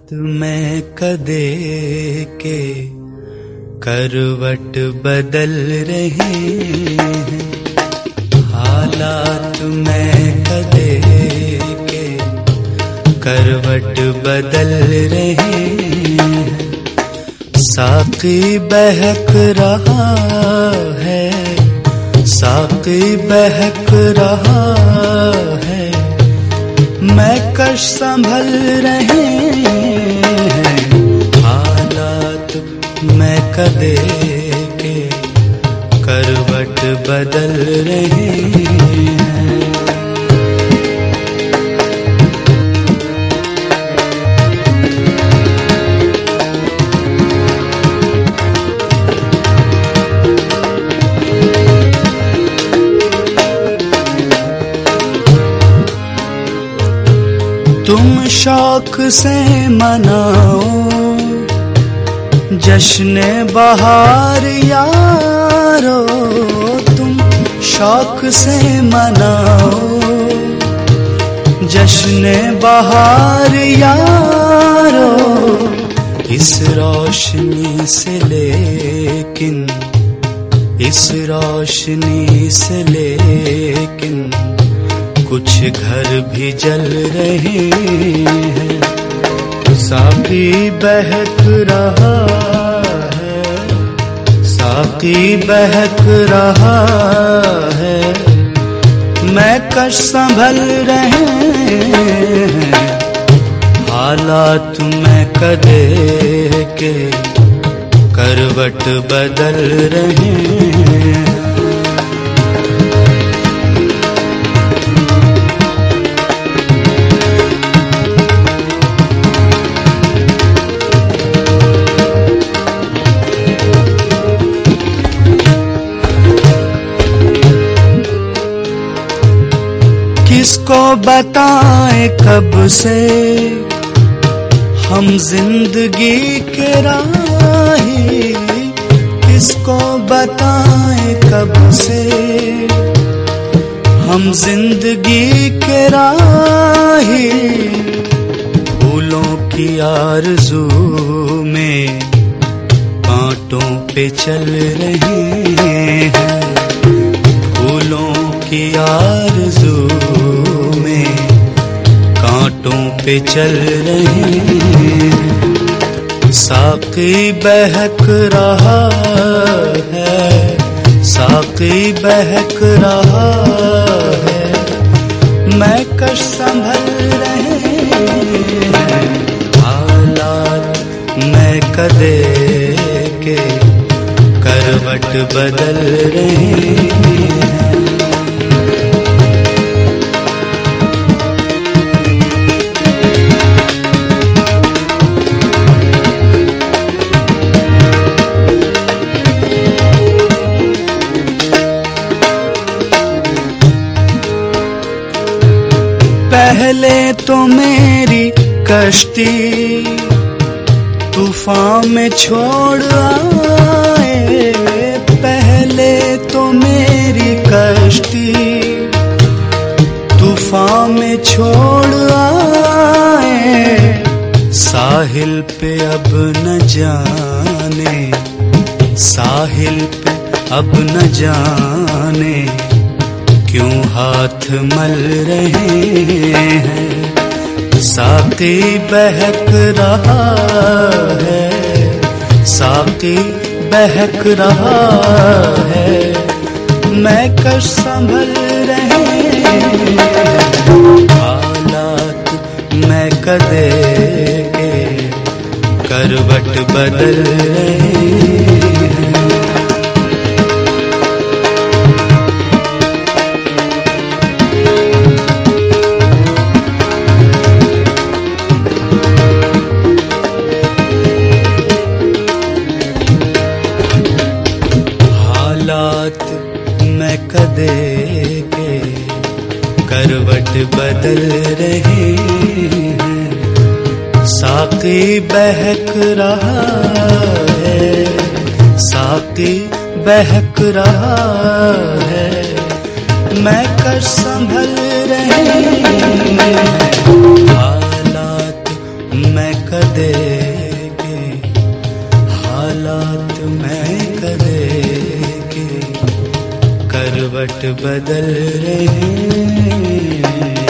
मैं कदे के करवट बदल रहे हैं, हालात मैं कदे के करवट बदल रहे हैं। साकी बहक रहा है, साकी बहक रहा है, मैं कश संभल रहे हैं, हालात मैं कदे के करवट बदल रहे हैं। तुम शौक से मनाओ जश्न बहार यारो, तुम शौक से मनाओ जश्न बहार यारो। इस रोशनी से लेकिन, इस रोशनी से लेकिन कुछ घर भी जल रहे हैं। साकी बहक रहा है, साकी बहक रहा है, मैं कश संभल रहे हैं, हालात मैं कदे के करवट बदल रहे हैं। किसको बताएं कब से हम जिंदगी के राही, किसको बताएं कब से हम जिंदगी के राही। फूलों की आरज़ू में कांटों पे चल रहे हैं, फूलों की आरज़ू में कांटों पे चल रहे हैं। साकी बहक रहा है, साकी बहक रहा है, मैं कश संभल रहे हैं, हालात मैं कदे के करवट बदल रहे हैं। पहले तो मेरी कश्ती तूफान में छोड़ आए, पहले तो मेरी कश्ती तूफान में छोड़ आए। साहिल पे अब न जाने, साहिल पे अब न जाने क्यों हाथ मल रहे हैं। साकी बहक रहा है, साकी बहक रहा है, मैं कश संभल रहे हैं, हालात मैं कदे के करवट बदल रहे हैं। मैं कदे के करवट बदल रहे हैं। साकी बहक रहा है, साकी बहक रहा है, मैं कश संभल रहे हैं, हालात मैं कदे करवट बदल रहे हैं।